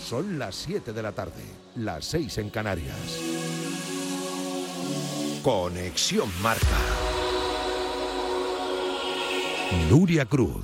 Son las 7 de la tarde, las 6 en Canarias. Conexión Marca. Nuria Cruz.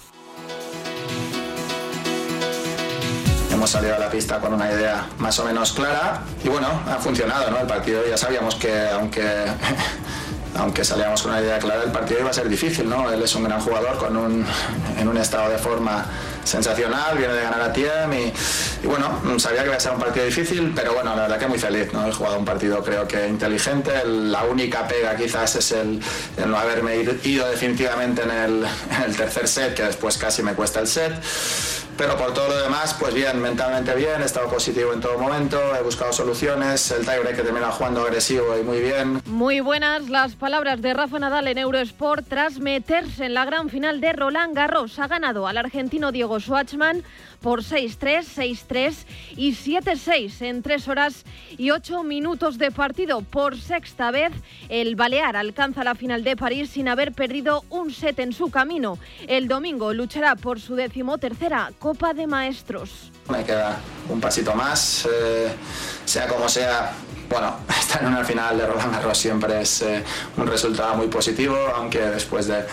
Hemos salido a la pista con una idea más o menos clara y bueno, ha funcionado, ¿no? El partido ya sabíamos que aunque salíamos con una idea clara, el partido iba a ser difícil, ¿no? Él es un gran jugador en un estado de forma sensacional, viene de ganar a Tiem y bueno, sabía que iba a ser un partido difícil, pero bueno, la verdad que muy feliz, ¿no? He jugado un partido creo que inteligente, la única pega quizás es el no haberme ido definitivamente en el tercer set, que después casi me cuesta el set. Pero por todo lo demás, pues bien, mentalmente bien, he estado positivo en todo momento, he buscado soluciones, el tiebreak que termina jugando agresivo y muy bien. Muy buenas las palabras de Rafa Nadal en Eurosport tras meterse en la gran final de Roland Garros. Ha ganado al argentino Diego Schwartzman por 6-3, 6-3 y 7-6 en 3 horas y 8 minutos de partido. Por sexta vez, el balear alcanza la final de París sin haber perdido un set en su camino. El domingo luchará por su 13ª Copa de Maestros. Me queda un pasito más, sea como sea. Bueno, estar en una final de Roland Garros siempre es un resultado muy positivo, aunque después de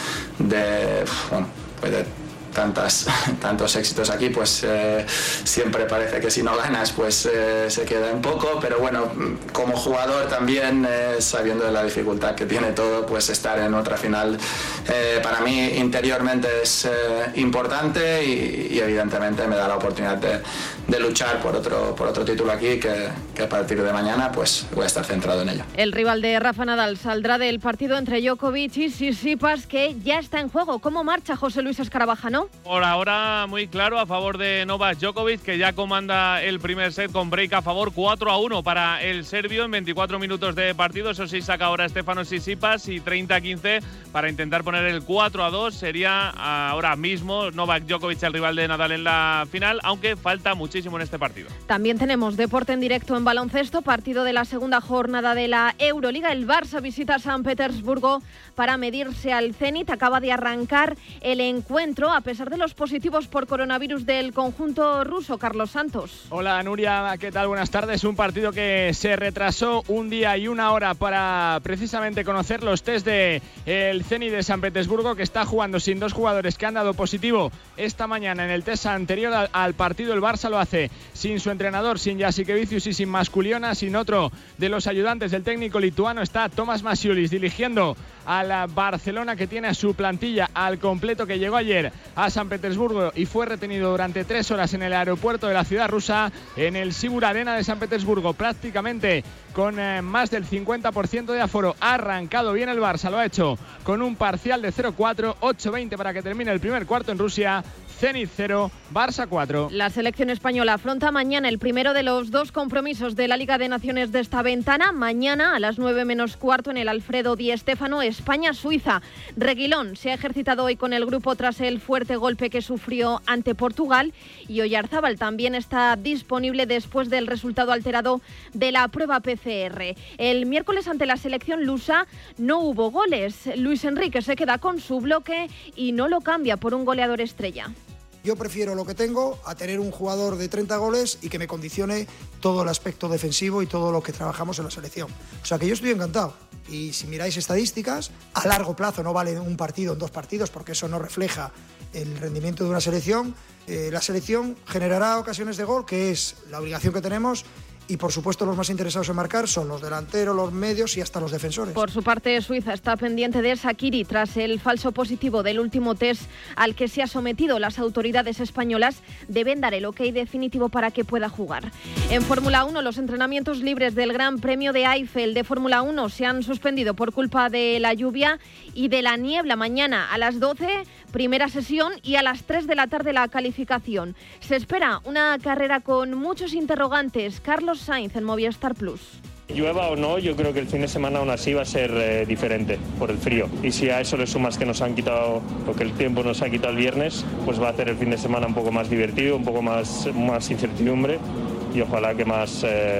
tantos éxitos aquí, pues siempre parece que si no ganas pues se queda en poco, pero bueno, como jugador también, sabiendo de la dificultad que tiene todo, pues estar en otra final para mí interiormente es importante y evidentemente me da la oportunidad de luchar por otro título aquí que a partir de mañana pues voy a estar centrado en ello. El rival de Rafa Nadal saldrá del partido entre Djokovic y Tsitsipas, que ya está en juego. ¿Cómo marcha José Luis Escarabajano? Por ahora muy claro a favor de Novak Djokovic, que ya comanda el primer set con break a favor, 4-1 para el serbio en 24 minutos de partido. Eso sí, saca ahora Stefanos Tsitsipas y 30-15 para intentar poner el 4-2. Sería ahora mismo Novak Djokovic el rival de Nadal en la final, aunque falta muchísimo en este partido. También tenemos deporte en directo en baloncesto, partido de la segunda jornada de la Euroliga. El Barça visita San Petersburgo para medirse al Zenit. Acaba de arrancar el encuentro a pesar de los positivos por coronavirus del conjunto ruso. Carlos Santos. Hola Nuria, ¿qué tal? Buenas tardes. Un partido que se retrasó un día y una hora para precisamente conocer los test de el Zenit de San Petersburgo, que está jugando sin 2 jugadores que han dado positivo esta mañana en el test anterior al partido. El Barça lo hace sin su entrenador, sin Jasikevicius y sin Masculiona, sin otro de los ayudantes del técnico lituano. Está Tomas Masiulis dirigiendo a la Barcelona, que tiene a su plantilla al completo, que llegó ayer a San Petersburgo y fue retenido durante 3 horas en el aeropuerto de la ciudad rusa, en el Sibur Arena de San Petersburgo, prácticamente con más del 50% de aforo. Ha arrancado bien el Barça, lo ha hecho con un parcial de 0-4, 8-20 para que termine el primer cuarto en Rusia. Zenit 0, Barça 4. La selección española afronta mañana el primero de los 2 compromisos de la Liga de Naciones de esta ventana. Mañana a las 9 menos cuarto en el Alfredo Di Stéfano, España-Suiza. Reguilón se ha ejercitado hoy con el grupo tras el fuerte golpe que sufrió ante Portugal, y Oyarzábal también está disponible después del resultado alterado de la prueba PCR. El miércoles ante la selección lusa no hubo goles. Luis Enrique se queda con su bloque y no lo cambia por un goleador estrella. Yo prefiero lo que tengo a tener un jugador de 30 goles y que me condicione todo el aspecto defensivo y todo lo que trabajamos en la selección. O sea que yo estoy encantado. Y si miráis estadísticas, a largo plazo no vale un partido en 2 partidos, porque eso no refleja el rendimiento de una selección. La selección generará ocasiones de gol, que es la obligación que tenemos. Y por supuesto los más interesados en marcar son los delanteros, los medios y hasta los defensores. Por su parte, Suiza está pendiente de Shaqiri tras el falso positivo del último test al que se ha sometido. Las autoridades españolas deben dar el ok definitivo para que pueda jugar. En Fórmula 1, los entrenamientos libres del Gran Premio de Eifel de Fórmula 1 se han suspendido por culpa de la lluvia y de la niebla. Mañana a las 12, primera sesión, y a las 3 de la tarde la calificación. Se espera una carrera con muchos interrogantes. Carlos Sainz en Movistar Plus. Llueva o no, yo creo que el fin de semana aún así va a ser diferente por el frío. Y si a eso le sumas que nos han quitado, lo que el tiempo nos ha quitado el viernes, pues va a hacer el fin de semana un poco más divertido, un poco más incertidumbre, y ojalá que más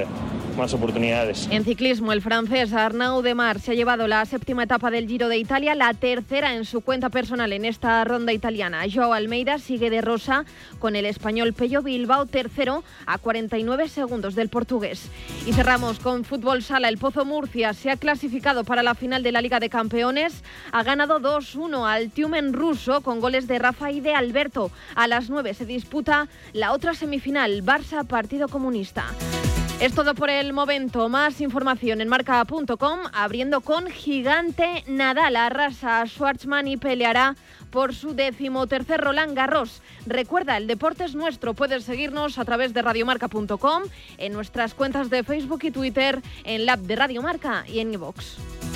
más oportunidades. En ciclismo, el francés Arnaud Démare se ha llevado la 7ª etapa del Giro de Italia, la 3ª en su cuenta personal en esta ronda italiana. Joao Almeida sigue de rosa con el español Pello Bilbao, tercero a 49 segundos del portugués. Y cerramos con fútbol sala. El Pozo Murcia se ha clasificado para la final de la Liga de Campeones. Ha ganado 2-1 al Tiumen ruso con goles de Rafa y de Alberto. A las 9 se disputa la otra semifinal, Barça-Partido Comunista. Es todo por el momento. Más información en marca.com, abriendo con gigante Nadal. Arrasa a Schwartzman y peleará por su 13º Roland Garros. Recuerda, el deporte es nuestro. Puedes seguirnos a través de radiomarca.com, en nuestras cuentas de Facebook y Twitter, en la app de Radio Marca y en iVoox.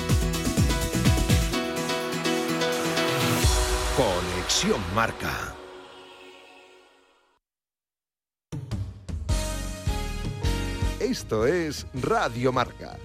Conexión Marca. Esto es Radio Marca.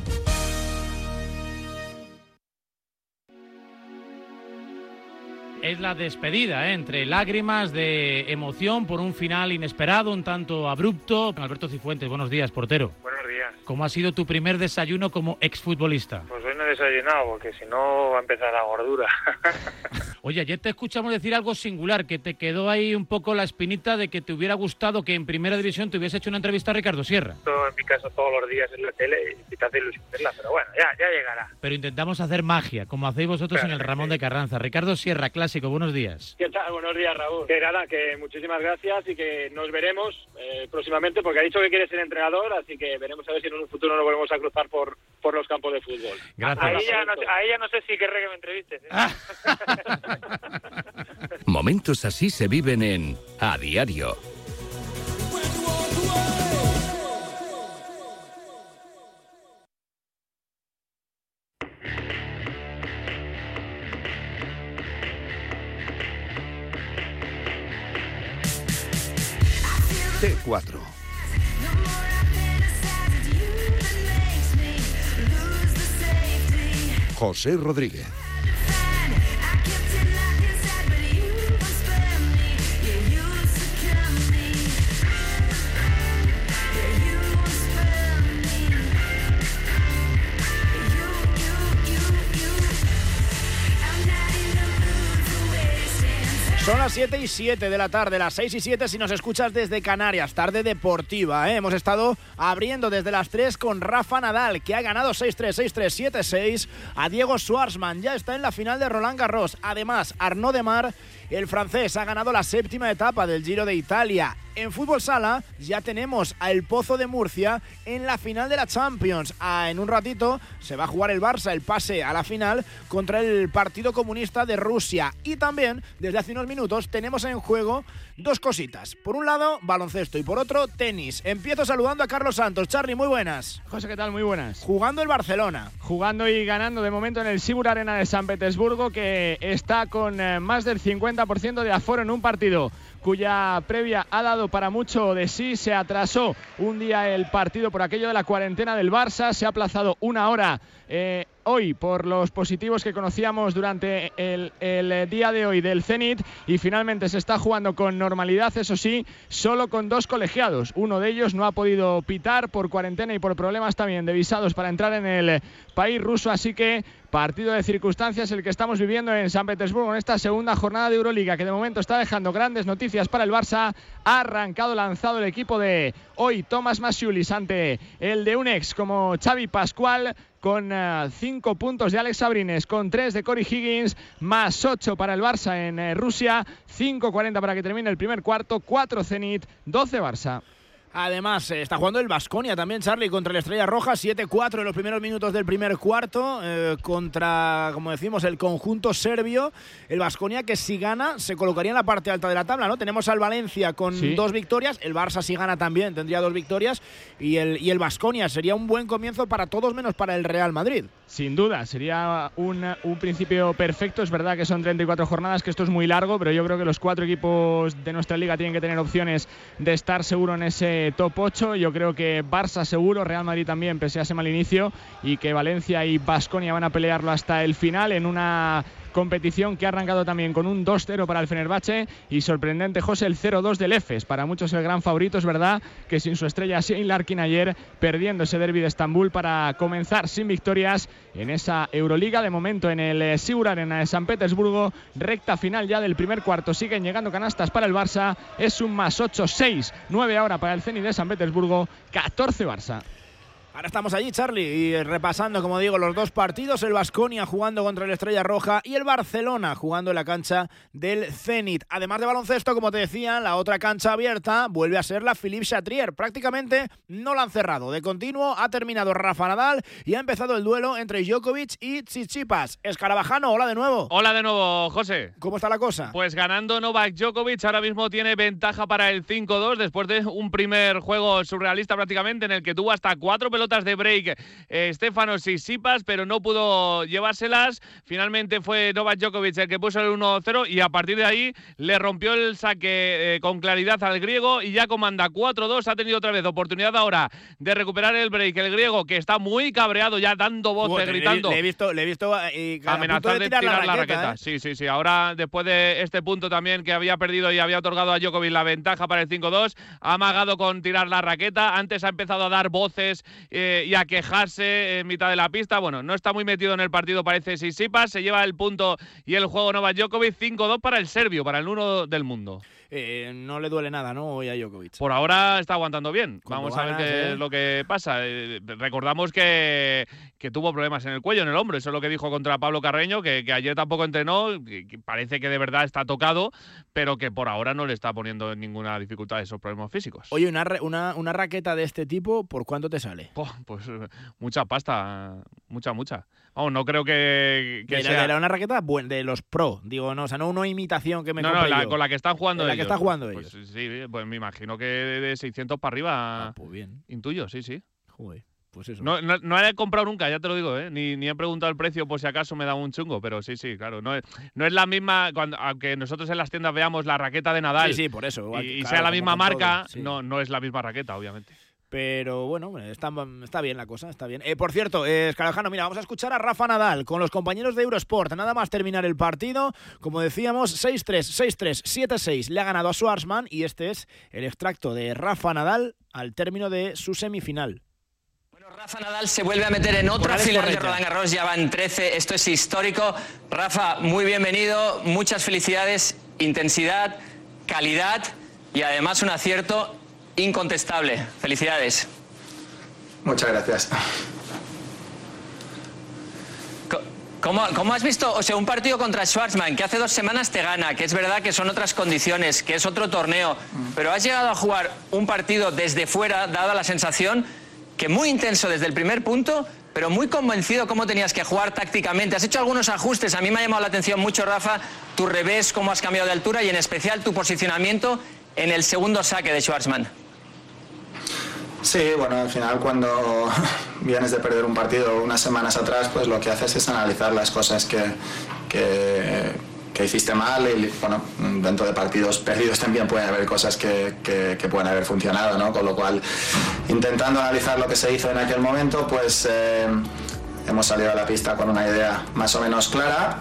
Es la despedida, entre lágrimas de emoción por un final inesperado, un tanto abrupto. Alberto Cifuentes, buenos días, portero. Buenos días. ¿Cómo ha sido tu primer desayuno como exfutbolista? Pues hoy no he desayunado, porque si no va a empezar la gordura. Oye, ayer te escuchamos decir algo singular, que te quedó ahí un poco la espinita de que te hubiera gustado que en Primera División te hubiese hecho una entrevista a Ricardo Sierra. Todo en mi caso todos los días en la tele y te hace ilusión verla, pero bueno, ya llegará. Pero intentamos hacer magia, como hacéis vosotros claro, en el Ramón de Carranza. Ricardo Sierra, clásico, buenos días. ¿Qué tal? Buenos días, Raúl. Que nada, que muchísimas gracias y que nos veremos próximamente, porque ha dicho que quiere ser entrenador, así que veremos a ver si en un futuro nos volvemos a cruzar por los campos de fútbol. Gracias. Ahí ya no sé si querré que me entrevistes, ¿eh? Momentos así se viven en A Diario. T4. José Rodríguez. Son las 7:07 de la tarde, las 6:07 si nos escuchas desde Canarias, tarde deportiva, ¿eh? Hemos estado abriendo desde las 3 con Rafa Nadal, que ha ganado 6-3, 6-3, 7-6 a Diego Schwartzman, ya está en la final de Roland Garros. Además, Arnaud Démare, el francés, ha ganado la 7ª etapa del Giro de Italia. En fútbol sala ya tenemos al Pozo de Murcia en la final de la Champions. En un ratito se va a jugar el Barça, el pase a la final contra el Partido Comunista de Rusia. Y también, desde hace unos minutos, tenemos en juego dos cositas. Por un lado, baloncesto y por otro, tenis. Empiezo saludando a Carlos Santos. Charly, muy buenas. José, ¿qué tal? Muy buenas. Jugando el Barcelona. Jugando y ganando de momento en el Sibur Arena de San Petersburgo, que está con más del 50% de aforo en un partido cuya previa ha dado para mucho de sí. Se atrasó un día el partido por aquello de la cuarentena del Barça, se ha aplazado una hora hoy por los positivos que conocíamos durante el día de hoy del Zenit, y finalmente se está jugando con normalidad, eso sí, solo con dos colegiados. Uno de ellos no ha podido pitar por cuarentena y por problemas también de visados para entrar en el país ruso, así que partido de circunstancias el que estamos viviendo en San Petersburgo en esta segunda jornada de Euroliga, que de momento está dejando grandes noticias para el Barça. Ha arrancado, lanzado el equipo de hoy Tomás Masiulis ante el de un ex como Xavi Pascual, con 5 puntos de Alex Abrines, con 3 de Corey Higgins, más 8 para el Barça en Rusia, 5:40 para que termine el primer cuarto, 4 Zenit, 12 Barça. Además, está jugando el Baskonia también, Charly, contra el Estrella Roja, 7-4 en los primeros minutos del primer cuarto, contra, como decimos, el conjunto serbio. El Baskonia, que si gana se colocaría en la parte alta de la tabla, ¿no? Tenemos al Valencia con 2 victorias, el Barça si gana también tendría 2 victorias, y el Baskonia sería un buen comienzo para todos menos para el Real Madrid. Sin duda, sería un principio perfecto. Es verdad que son 34 jornadas, que esto es muy largo, pero yo creo que los 4 equipos de nuestra liga tienen que tener opciones de estar seguro en ese top 8. Yo creo que Barça seguro, Real Madrid también, pese a ese mal inicio, y que Valencia y Baskonia van a pelearlo hasta el final en una competición que ha arrancado también con un 2-0 para el Fenerbahce y sorprendente, José, el 0-2 del Efes. Para muchos el gran favorito, es verdad que sin su estrella Shane Larkin ayer, perdiendo ese derbi de Estambul para comenzar sin victorias en esa Euroliga. De momento en el Sigur Arena de San Petersburgo, recta final ya del primer cuarto, siguen llegando canastas para el Barça, es un +8, 6, 9 ahora para el Zenit de San Petersburgo, 14 Barça. Ahora estamos allí, Charlie, y repasando, como digo, los dos partidos, el Baskonia jugando contra el Estrella Roja y el Barcelona jugando en la cancha del Zenit. Además de baloncesto, como te decía, la otra cancha abierta vuelve a ser la Philippe Chatrier. Prácticamente no la han cerrado. De continuo ha terminado Rafa Nadal y ha empezado el duelo entre Djokovic y Tsitsipas. Escarabajano, hola de nuevo. Hola de nuevo, José. ¿Cómo está la cosa? Pues ganando Novak Djokovic, ahora mismo tiene ventaja para el 5-2 después de un primer juego surrealista prácticamente en el que tuvo hasta 4 pelotas de break Stefanos Tsitsipas, pero no pudo llevárselas. Finalmente fue Novak Djokovic el que puso el 1-0 y a partir de ahí le rompió el saque con claridad al griego y ya comanda 4-2. Ha tenido otra vez oportunidad ahora de recuperar el break. El griego, que está muy cabreado ya, dando voces, gritando. Le he visto amenazar de tirar la raqueta. Sí. Ahora, después de este punto también que había perdido y había otorgado a Djokovic la ventaja para el 5-2, ha amagado con tirar la raqueta. Antes ha empezado a dar voces y a quejarse en mitad de la pista. Bueno, no está muy metido en el partido, parece Tsitsipas. Se lleva el punto y el juego Novak Djokovic. 5-2 para el serbio, para el 1 del mundo. No le duele nada, ¿no? Hoy a Djokovic. Por ahora está aguantando bien. Vamos a ver qué es lo que pasa. Recordamos que tuvo problemas en el cuello, en el hombro. Eso es lo que dijo contra Pablo Carreño, que ayer tampoco entrenó, que parece que de verdad está tocado, pero que por ahora no le está poniendo ninguna dificultad esos problemas físicos. Oye, una raqueta de este tipo, ¿por cuánto te sale? Pues mucha pasta, mucha. Vamos, no creo que sea... Era una raqueta de los pro, digo, no, o sea, no una imitación que me compré yo. Con la que están jugando ellos. Que están jugando ellos. Pues sí, pues me imagino que de 600 para arriba. Pues bien. Intuyo, sí. Joder, pues eso. No he comprado nunca, ya te lo digo, ni he preguntado el precio por si acaso me da un chungo, pero sí, claro. No es la misma, aunque nosotros en las tiendas veamos la raqueta de Nadal. Sí, por eso. Igual, y claro, sea la misma marca, sí. no es la misma raqueta, obviamente. Pero bueno, está bien la cosa, está bien. Por cierto, Escarabajano, mira, vamos a escuchar a Rafa Nadal con los compañeros de Eurosport. Nada más terminar el partido, como decíamos, 6-3, 6-3, 7-6. Le ha ganado a Schwartzman y este es el extracto de Rafa Nadal al término de su semifinal. Rafa Nadal se vuelve a meter en otra final de Roland Garros, ya van 13, esto es histórico. Rafa, muy bienvenido, muchas felicidades, intensidad, calidad y además un acierto incontestable. Felicidades. Muchas gracias. ¿Cómo has visto, o sea, un partido contra Schwartzman que hace 2 semanas te gana, que es verdad que son otras condiciones, que es otro torneo, pero has llegado a jugar un partido desde fuera, dada la sensación que muy intenso desde el primer punto, pero muy convencido cómo tenías que jugar tácticamente? Has hecho algunos ajustes. A mí me ha llamado la atención mucho, Rafa, tu revés, cómo has cambiado de altura y en especial tu posicionamiento en el segundo saque de Schwartzman. Sí, bueno, al final cuando vienes de perder un partido unas semanas atrás, pues lo que haces es analizar las cosas que hiciste mal y, bueno, dentro de partidos perdidos también pueden haber cosas que pueden haber funcionado, ¿no? Con lo cual, intentando analizar lo que se hizo en aquel momento, pues hemos salido a la pista con una idea más o menos clara.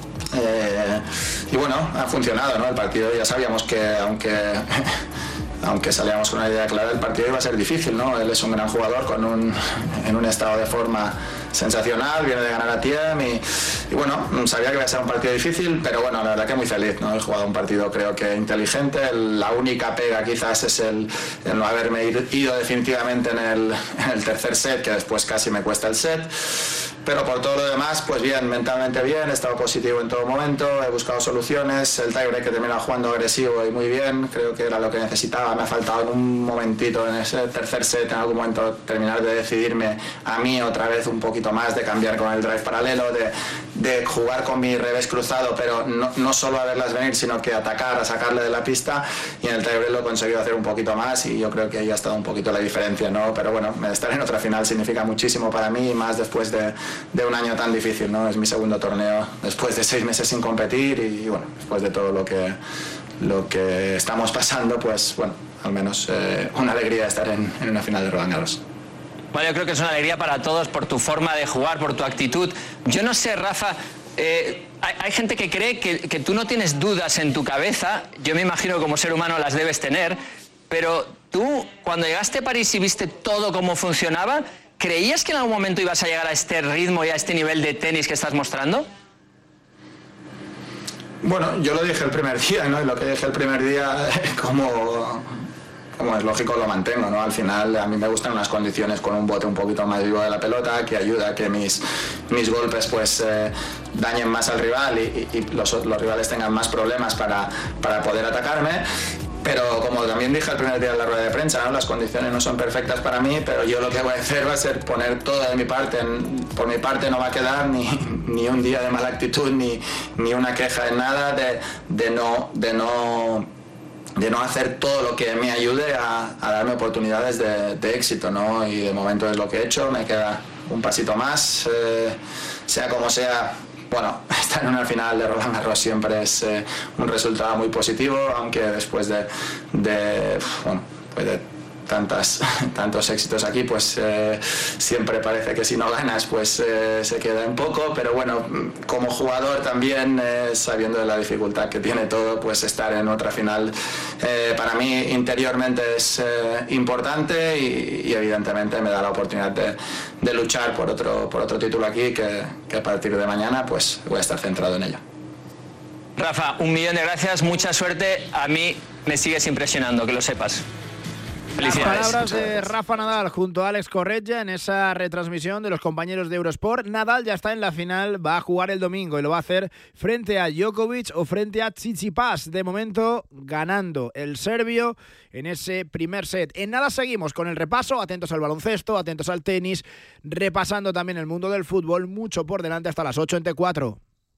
Y bueno, ha funcionado, ¿no? El partido ya sabíamos que aunque salíamos con una idea clara, el partido iba a ser difícil, ¿no? Él es un gran jugador en un estado de forma sensacional, viene de ganar a Thiem y bueno, sabía que iba a ser un partido difícil, pero bueno, la verdad que muy feliz, ¿no? He jugado un partido creo que inteligente. La única pega quizás es el no haberme ido definitivamente en el tercer set, que después casi me cuesta el set. Pero por todo lo demás, pues bien, mentalmente bien, he estado positivo en todo momento, he buscado soluciones, el tiebreak que termina jugando agresivo y muy bien, creo que era lo que necesitaba. Me ha faltado en un momentito en ese tercer set, en algún momento, terminar de decidirme a mí otra vez un poquito más, de cambiar con el drive paralelo, de jugar con mi revés cruzado, pero no solo a verlas venir, sino que atacar, a sacarle de la pista, y en el tiebreak lo he conseguido hacer un poquito más y yo creo que ahí ha estado un poquito la diferencia, ¿no? Pero bueno, estar en otra final significa muchísimo para mí, más después de un año tan difícil, ¿no? Es mi segundo torneo después de 6 meses sin competir y bueno, después de todo lo que estamos pasando, pues bueno, al menos una alegría estar en una final de Roland Garros. Bueno, yo creo que es una alegría para todos por tu forma de jugar, por tu actitud. Yo no sé, Rafa, Hay gente que cree que tú no tienes dudas en tu cabeza. Yo me imagino que como ser humano las debes tener. Pero tú, cuando llegaste a París y viste todo cómo funcionaba, ¿creías que en algún momento ibas a llegar a este ritmo y a este nivel de tenis que estás mostrando? Bueno, yo lo dije el primer día, ¿no? Y lo que dije el primer día, como es lógico, lo mantengo, ¿no? Al final a mí me gustan unas condiciones con un bote un poquito más vivo de la pelota, que ayuda a que mis golpes pues dañen más al rival y los rivales tengan más problemas para poder atacarme. Pero como también dije el primer día en la rueda de prensa, ¿no? Las condiciones no son perfectas para mí, pero yo lo que voy a hacer va a ser poner todo de mi parte. Por mi parte no va a quedar ni un día de mala actitud, ni una queja en nada de no hacer todo lo que me ayude a darme oportunidades de éxito, ¿no? Y de momento es lo que he hecho, me queda un pasito más, sea como sea. Bueno, estar en una final de Roland Garros siempre es un resultado muy positivo, aunque después de tantos éxitos aquí, pues siempre parece que si no ganas, pues se queda en poco, pero bueno, como jugador también, sabiendo de la dificultad que tiene todo, pues estar en otra final para mí interiormente es importante y evidentemente me da la oportunidad de luchar por otro título aquí, que a partir de mañana pues voy a estar centrado en ello. Rafa, 1.000.000 de gracias, mucha suerte. A mí me sigues impresionando, que lo sepas. Las palabras de Rafa Nadal junto a Alex Corretja en esa retransmisión de los compañeros de Eurosport. Nadal ya está en la final, va a jugar el domingo y lo va a hacer frente a Djokovic o frente a Tsitsipas. De momento ganando el serbio en ese primer set. En nada seguimos con el repaso, atentos al baloncesto, atentos al tenis, repasando también el mundo del fútbol, mucho por delante hasta las 8 en T4.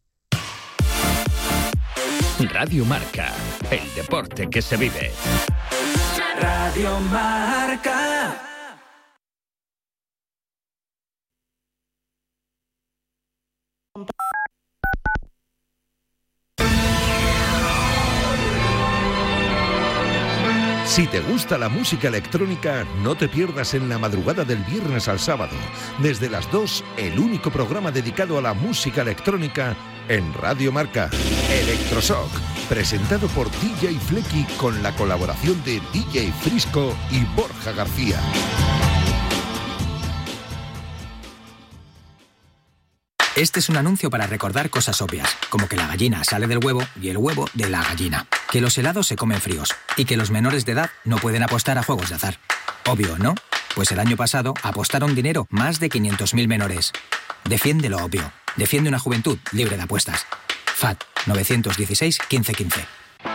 Radio Marca, el deporte que se vive. Radio Marca. Si te gusta la música electrónica, no te pierdas en la madrugada del viernes al sábado, desde las 2, el único programa dedicado a la música electrónica en Radio Marca, Electroshock, presentado por DJ Flecky con la colaboración de DJ Frisco y Borja García. Este es un anuncio para recordar cosas obvias, como que la gallina sale del huevo y el huevo de la gallina, que los helados se comen fríos y que los menores de edad no pueden apostar a juegos de azar. Obvio, ¿no? Pues el año pasado apostaron dinero más de 500.000 menores. Defiende lo obvio. Defiende una juventud libre de apuestas. FAT 916 1515.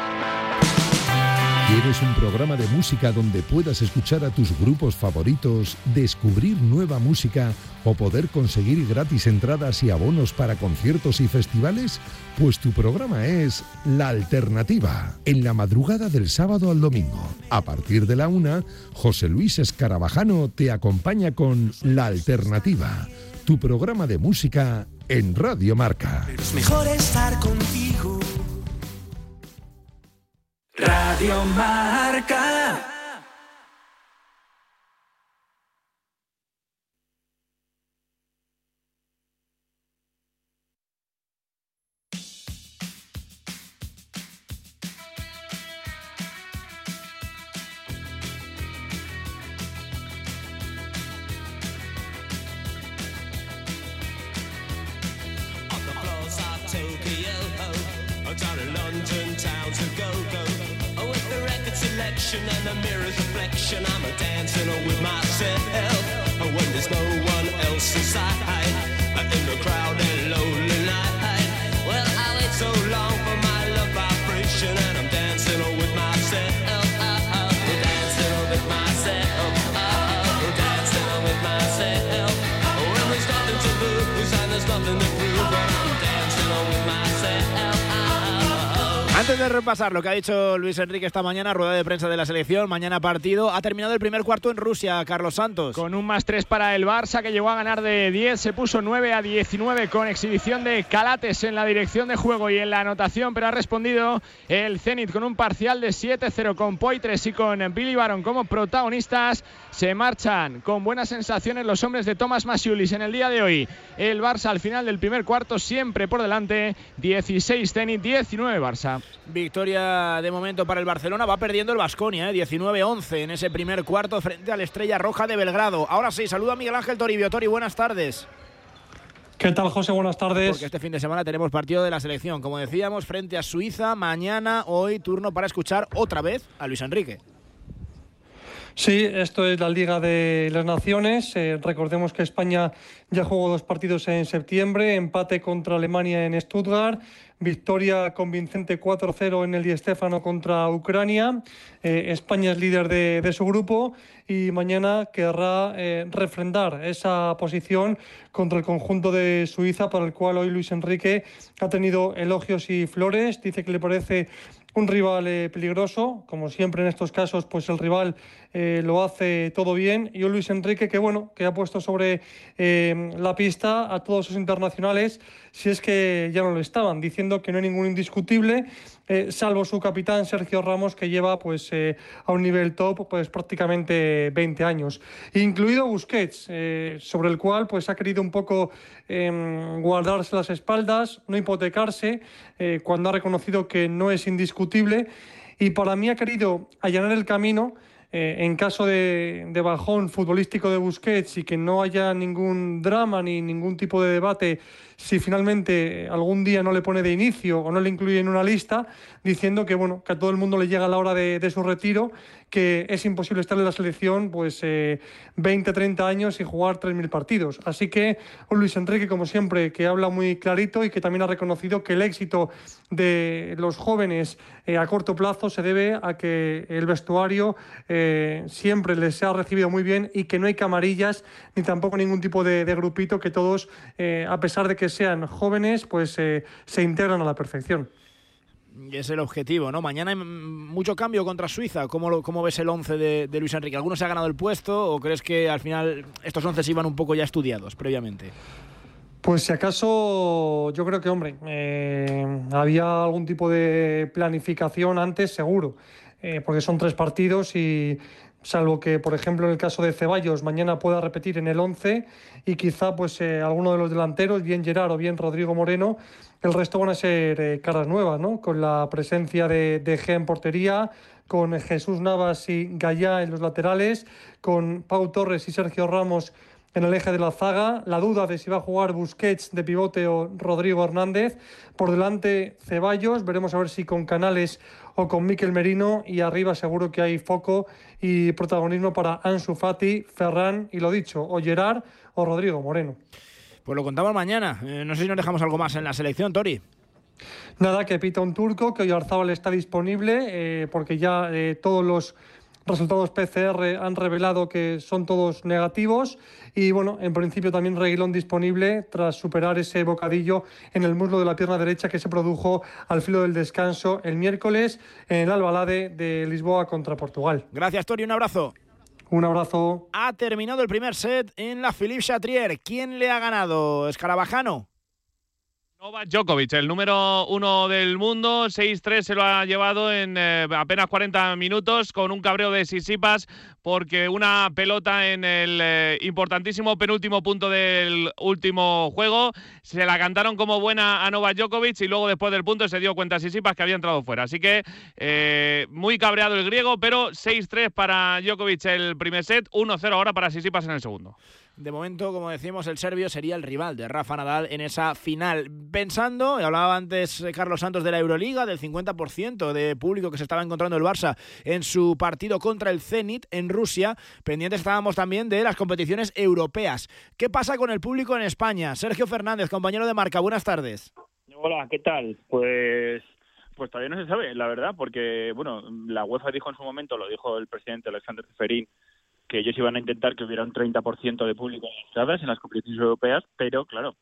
¿Quieres un programa de música donde puedas escuchar a tus grupos favoritos, descubrir nueva música o poder conseguir gratis entradas y abonos para conciertos y festivales? Pues tu programa es La Alternativa, en la madrugada del sábado al domingo. A partir de la 1, José Luis Escarabajano te acompaña con La Alternativa, tu programa de música en Radio Marca. Pero es mejor estar contigo. Radio Marca. And the mirror's reflection, I'm a dancing with myself when there's no one else inside, in the crowded lonely night. Well, I wait so long for my love vibration, and I'm dancing with myself, dancing with myself, dancing with myself. When there's nothing to lose and there's nothing to prove, but I'm dancing with myself. Antes de repasar lo que ha dicho Luis Enrique esta mañana, rueda de prensa de la selección, mañana partido, ha terminado el primer cuarto en Rusia, Carlos Santos. Con un +3 para el Barça, que llegó a ganar de 10, se puso 9-19 con exhibición de Calates en la dirección de juego y en la anotación, pero ha respondido el Zenit con un parcial de 7-0 con Poitres y con Billy Baron como protagonistas. Se marchan con buenas sensaciones los hombres de Tomás Masiulis en el día de hoy. El Barça al final del primer cuarto siempre por delante, 16 Zenit, 19 Barça. Victoria de momento para el Barcelona, va perdiendo el Baskonia, 19-11 en ese primer cuarto frente al Estrella Roja de Belgrado. Ahora sí, saludo a Miguel Ángel Toribio. Tori, buenas tardes. ¿Qué tal, José? Buenas tardes. Porque este fin de semana tenemos partido de la selección, como decíamos, frente a Suiza. Mañana, hoy, turno para escuchar otra vez a Luis Enrique. Sí, esto es la Liga de las Naciones. Recordemos que España ya jugó 2 partidos en septiembre, empate contra Alemania en Stuttgart, victoria convincente 4-0 en el Di Stéfano contra Ucrania. España es líder de su grupo y mañana querrá refrendar esa posición contra el conjunto de Suiza, para el cual hoy Luis Enrique ha tenido elogios y flores. Dice que le parece un rival peligroso, como siempre en estos casos, pues el rival lo hace todo bien, y un Luis Enrique que ha puesto sobre la pista a todos sus internacionales, si es que ya no lo estaban, diciendo que no hay ningún indiscutible, salvo su capitán Sergio Ramos, que lleva pues a un nivel top pues prácticamente 20 años, incluido Busquets, sobre el cual pues ha querido un poco guardarse las espaldas, no hipotecarse, cuando ha reconocido que no es indiscutible, y para mí ha querido allanar el camino en caso de bajón futbolístico de Busquets, y que no haya ningún drama ni ningún tipo de debate si finalmente algún día no le pone de inicio o no le incluye en una lista, diciendo que que a todo el mundo le llega la hora de su retiro, que es imposible estar en la selección 20-30 años y jugar 3.000 partidos. Así que un Luis Enrique, como siempre, que habla muy clarito y que también ha reconocido que el éxito de los jóvenes a corto plazo se debe a que el vestuario siempre les ha recibido muy bien, y que no hay camarillas ni tampoco ningún tipo de grupito, que todos, a pesar de que sean jóvenes, se integran a la perfección. Y es el objetivo, ¿no? Mañana hay mucho cambio contra Suiza. ¿Cómo ves el 11 de Luis Enrique? ¿Alguno se ha ganado el puesto o crees que al final estos 11 se iban un poco ya estudiados previamente? Pues si acaso, yo creo que, había algún tipo de planificación antes, seguro, porque son 3 partidos y salvo que, por ejemplo, en el caso de Ceballos, mañana pueda repetir en el 11 y quizá alguno de los delanteros, bien Gerard o bien Rodrigo Moreno, el resto van a ser caras nuevas, ¿no? Con la presencia de G en portería, con Jesús Navas y Gallá en los laterales, con Pau Torres y Sergio Ramos en el eje de la zaga, la duda de si va a jugar Busquets de pivote o Rodrigo Hernández, por delante Ceballos, veremos a ver si con Canales o con Mikel Merino, y arriba seguro que hay foco y protagonismo para Ansu Fati, Ferran y, lo dicho, o Gerard o Rodrigo Moreno. Pues lo contamos mañana. No sé si nos dejamos algo más en la selección, Tori. Nada, que pita un turco, que Oyarzábal está disponible, porque ya todos los resultados PCR han revelado que son todos negativos, y en principio también Reguilón disponible tras superar ese bocadillo en el muslo de la pierna derecha que se produjo al filo del descanso el miércoles en el Alvalade de Lisboa contra Portugal. Gracias, Tori, un abrazo. Un abrazo. Ha terminado el primer set en la Philippe Chatrier. ¿Quién le ha ganado? ¿Escarabajano? Novak Djokovic, el número 1 del mundo, 6-3 se lo ha llevado en apenas 40 minutos, con un cabreo de Tsitsipas porque una pelota en el importantísimo penúltimo punto del último juego se la cantaron como buena a Novak Djokovic, y luego después del punto se dio cuenta Tsitsipas que había entrado fuera. Así que muy cabreado el griego, pero 6-3 para Djokovic el primer set, 1-0 ahora para Tsitsipas en el segundo. De momento, como decimos, el serbio sería el rival de Rafa Nadal en esa final. Pensando, y hablaba antes Carlos Santos de la Euroliga, del 50% de público que se estaba encontrando el Barça en su partido contra el Zenit en Rusia, pendientes estábamos también de las competiciones europeas. ¿Qué pasa con el público en España? Sergio Fernández, compañero de Marca, buenas tardes. Hola, ¿qué tal? Pues todavía no se sabe, la verdad, porque la UEFA dijo en su momento, lo dijo el presidente Alexander Ceferin, que ellos iban a intentar que hubiera un 30% de público en las gradas en las competiciones europeas, pero claro,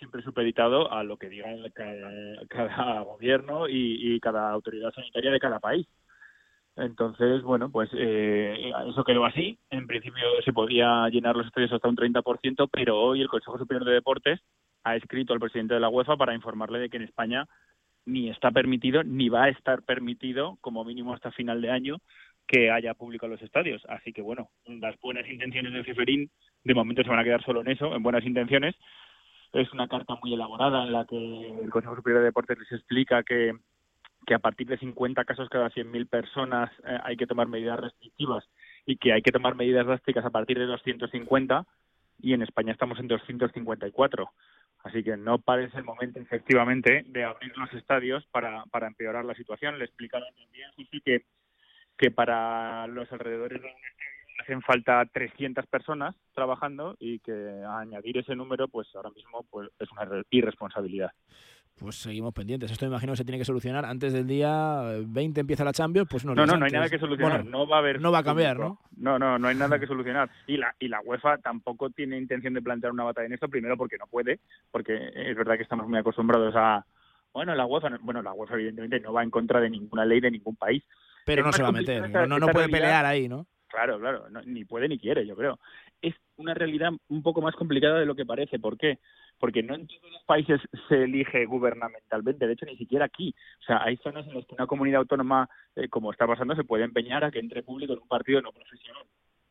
siempre supeditado a lo que diga cada gobierno y cada autoridad sanitaria de cada país. Entonces, bueno, pues eso quedó así. En principio se podía llenar los estadios hasta un 30%, pero hoy el Consejo Superior de Deportes ha escrito al presidente de la UEFA para informarle de que en España ni está permitido, ni va a estar permitido, como mínimo hasta final de año, que haya público en los estadios. Así que, bueno, las buenas intenciones del Ceferín de momento se van a quedar solo en eso, en buenas intenciones. Es una carta muy elaborada en la que el Consejo Superior de Deportes les explica que a partir de 50 casos cada 100.000 personas hay que tomar medidas restrictivas y que hay que tomar medidas drásticas a partir de 250, y en España estamos en 254. Así que no parece el momento, efectivamente, de abrir los estadios para empeorar la situación. Le explicaron también que para los alrededores de un estadio hacen falta 300 personas trabajando y que añadir ese número, pues ahora mismo pues es una irresponsabilidad. Pues seguimos pendientes. Esto me imagino que se tiene que solucionar antes del día 20, empieza la Champions, pues no hay nada que solucionar. Bueno, no va a cambiar, ¿no? No hay nada que solucionar. Y la UEFA tampoco tiene intención de plantear una batalla en esto, primero porque no puede, porque es verdad que estamos muy acostumbrados a... la UEFA evidentemente no va en contra de ninguna ley de ningún país. Pero no se va a meter, no puede pelear ahí, ¿no? Claro, ni puede ni quiere, yo creo. Es una realidad un poco más complicada de lo que parece. ¿Por qué? Porque no en todos los países se elige gubernamentalmente, de hecho ni siquiera aquí. O sea, hay zonas en las que una comunidad autónoma, como está pasando, se puede empeñar a que entre público en un partido no profesional.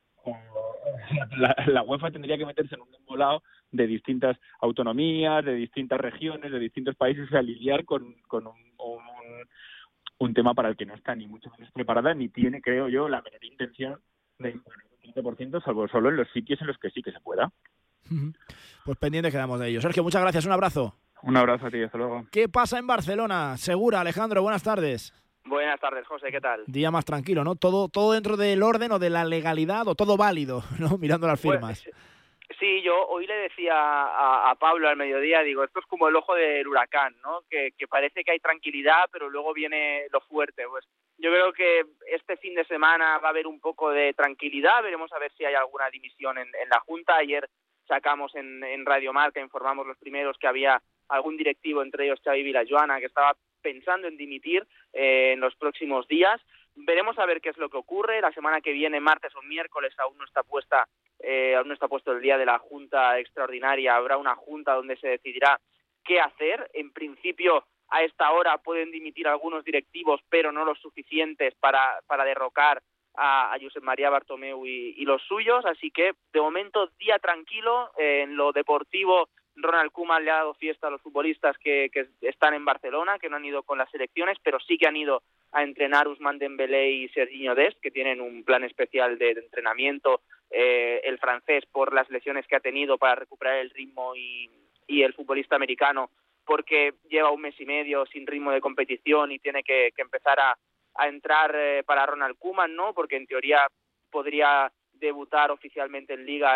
La UEFA tendría que meterse en un embolado de distintas autonomías, de distintas regiones, de distintos países, a lidiar con un tema para el que no está ni mucho menos preparada, ni tiene, creo yo, la menor intención de imponer un 30%, salvo solo en los sitios en los que sí que se pueda. Pues pendientes quedamos de ello. Sergio, muchas gracias, un abrazo. Un abrazo a ti, hasta luego. ¿Qué pasa en Barcelona? Segura, Alejandro, buenas tardes. Buenas tardes, José, ¿qué tal? Día más tranquilo, ¿no? Todo dentro del orden o de la legalidad, o todo válido, ¿no? Mirando las firmas. Pues, sí, yo hoy le decía a Pablo al mediodía, digo, esto es como el ojo del huracán, ¿no? Que parece que hay tranquilidad, pero luego viene lo fuerte. Pues yo creo que este fin de semana va a haber un poco de tranquilidad, veremos a ver si hay alguna dimisión en la Junta. Ayer sacamos en Radio Marca, informamos los primeros que había algún directivo, entre ellos Xavi Vilajoana, que estaba pensando en dimitir en los próximos días. Veremos a ver qué es lo que ocurre. La semana que viene, martes o miércoles, aún no está puesto el día de la Junta Extraordinaria. Habrá una Junta donde se decidirá qué hacer. En principio, a esta hora pueden dimitir algunos directivos, pero no los suficientes para derrocar a Josep María Bartomeu y los suyos. Así que, de momento, día tranquilo. En lo deportivo, Ronald Koeman le ha dado fiesta a los futbolistas que están en Barcelona, que no han ido con las selecciones, pero sí que han ido a entrenar Ousmane Dembélé y Serginho Dest, que tienen un plan especial de entrenamiento, el francés por las lesiones que ha tenido para recuperar el ritmo, y el futbolista americano porque lleva un mes y medio sin ritmo de competición y tiene que empezar a entrar para Ronald Koeman, ¿no? Porque en teoría podría debutar oficialmente en Liga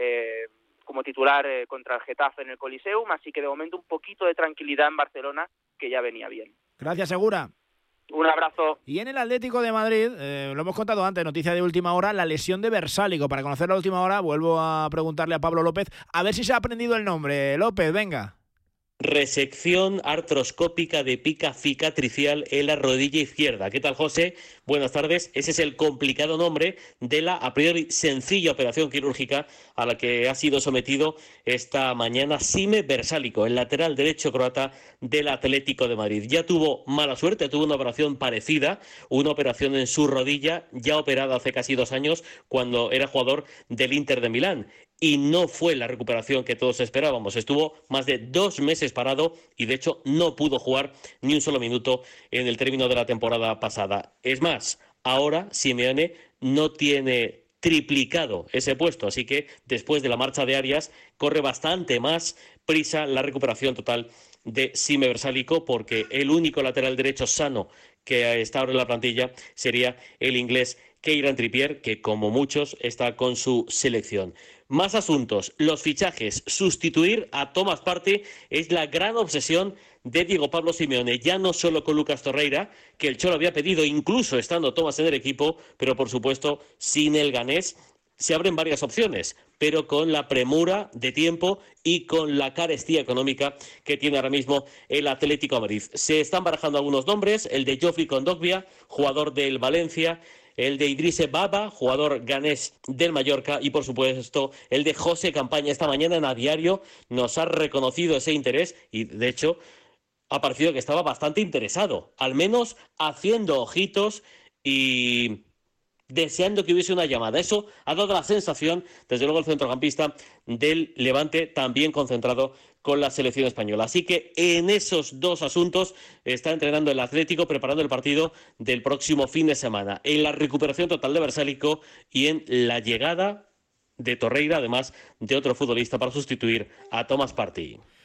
como titular contra el Getafe en el Coliseum, así que de momento un poquito de tranquilidad en Barcelona, que ya venía bien. Gracias, Segura. Un abrazo. Y en el Atlético de Madrid, lo hemos contado antes, noticia de última hora, la lesión de Versálico. Para conocer la última hora, vuelvo a preguntarle a Pablo López, a ver si se ha aprendido el nombre. López, venga. Resección artroscópica de pica cicatricial en la rodilla izquierda. ¿Qué tal, José? Buenas tardes. Ese es el complicado nombre de la a priori sencilla operación quirúrgica a la que ha sido sometido esta mañana Sime Versálico, el lateral derecho croata del Atlético de Madrid. Ya tuvo mala suerte, tuvo una operación parecida, una operación en su rodilla, ya operada hace casi 2 años, cuando era jugador del Inter de Milán. Y no fue la recuperación que todos esperábamos. Estuvo más de 2 meses parado y, de hecho, no pudo jugar ni un solo minuto en el término de la temporada pasada. Es más, ahora Simeone no tiene triplicado ese puesto, así que después de la marcha de Arias corre bastante más prisa la recuperación total de Sime Versálico, porque el único lateral derecho sano que está ahora en la plantilla sería el inglés Kieran Trippier, que como muchos está con su selección. Más asuntos, los fichajes. Sustituir a Thomas Partey es la gran obsesión de Diego Pablo Simeone, ya no solo con Lucas Torreira, que el Cholo había pedido incluso estando Thomas en el equipo, pero por supuesto sin el ganés, se abren varias opciones, pero con la premura de tiempo y con la carestía económica que tiene ahora mismo el Atlético de Madrid. Se están barajando algunos nombres, el de Geoffrey Kondogbia, jugador del Valencia, el de Idrisse Baba, jugador ganés del Mallorca, y por supuesto el de José Campaña. Esta mañana en A Diario nos ha reconocido ese interés y de hecho ha parecido que estaba bastante interesado, al menos haciendo ojitos y deseando que hubiese una llamada. Eso ha dado la sensación, desde luego, el centrocampista del Levante, también concentrado con la selección española. Así que en esos dos asuntos está entrenando el Atlético, preparando el partido del próximo fin de semana, en la recuperación total de Versálico y en la llegada de Torreira, además de otro futbolista para sustituir a Thomas Partey.